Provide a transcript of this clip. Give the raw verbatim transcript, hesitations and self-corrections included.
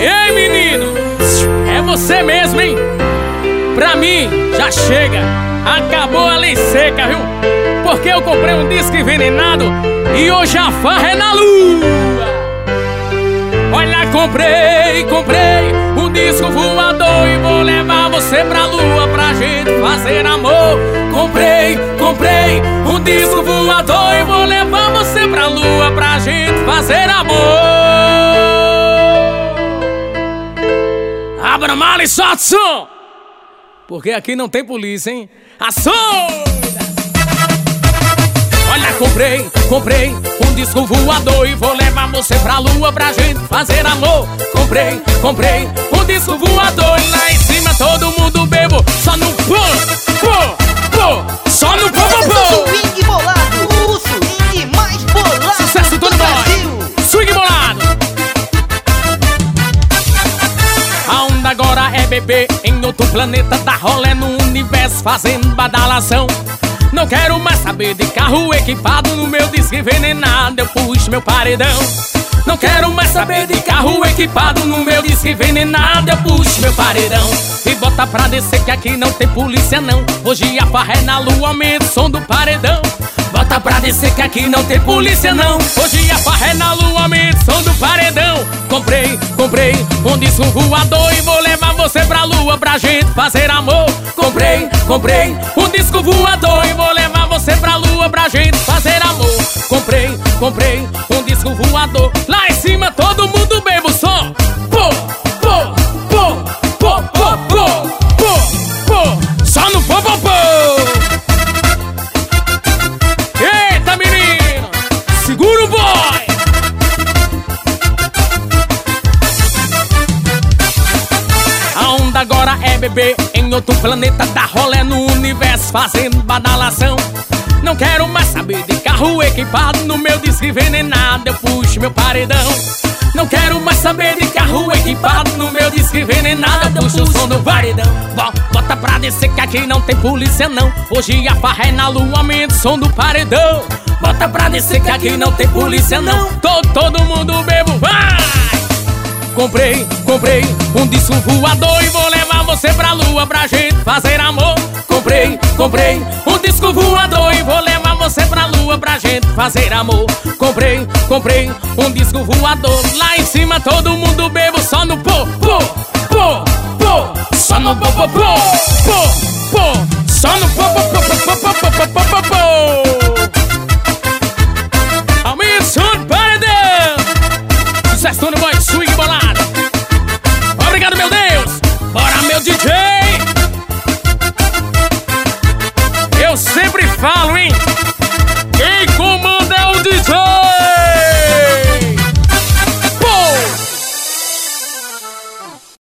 Ei, menino, é você mesmo, hein? Pra mim, já chega. Acabou a lei seca, viu? Porque eu comprei um disco envenenado e hoje a farra é na lua. Olha, comprei, comprei um disco voador e vou levar você pra lua pra gente fazer amor. Comprei, comprei um disco voador e vou levar você pra lua pra gente fazer amor. Abra a mala e solta o som, porque aqui não tem polícia, hein? Ação! Olha, comprei, comprei um disco voador e vou levar você pra lua pra gente fazer amor. Comprei, comprei um disco voador e lá em cima todo mundo bebo, só no pô, pô, pô, só no pô, pô, pô. Swing bolado, o swing mais bolado. Sucesso todo boy, swing bolado. A onda agora é bebê em outro planeta, dá rolê no universo fazendo badalação. Não quero mais saber de carro equipado, no meu disco envenenado eu puxo meu paredão. Não quero mais saber de carro equipado, no meu disco envenenado eu puxo meu paredão. E bota pra descer que aqui não tem polícia não, hoje a farra é na lua, aumenta o som do paredão. Bota pra descer que aqui não tem polícia não, hoje a farra é na lua, aumenta o som do paredão. Comprei, comprei um disco voador e vou levar você pra lua pra gente fazer amor. Comprei, comprei um disco voador e vou levar você pra lua pra gente fazer amor. Comprei, comprei um disco voador, lá em cima todo mundo bebe o som. Pô, pô, pô, pô, pô, pô, pô, pô, só no pô, pô, pô. Eita, menino, segura o boy. A onda agora é bebê em outro planeta, dá rolê no universo fazendo badalação. Não quero mais saber de carro equipado, no meu disco envenenado eu puxo meu paredão. Não quero mais saber de carro equipado, no meu disco envenenado eu puxo o som do paredão. Bota pra descer que aqui não tem polícia não, hoje a farra é na lua, aumenta o som do paredão. Bota pra descer que aqui não tem polícia não, todo, todo mundo bebo, vai! Comprei, comprei um disco voador e vou levar você pra lua pra gente fazer amor. Comprei, comprei um disco voador e vou levar você pra lua pra gente fazer amor. Comprei, comprei um disco voador, lá em cima todo mundo bebo, só no pô, pô, pô, pô, só no pô, pô, pô, pô, pô, só no pô, pô, pô, pô, pô, pô, pô, pô, pô, pô. Aumenta o som do paredão. Sucesso todo boy, swing bolado. Obrigado, meu Deus. Bora, meu D J. Eu sempre falo, hein? Quem comanda é o D J.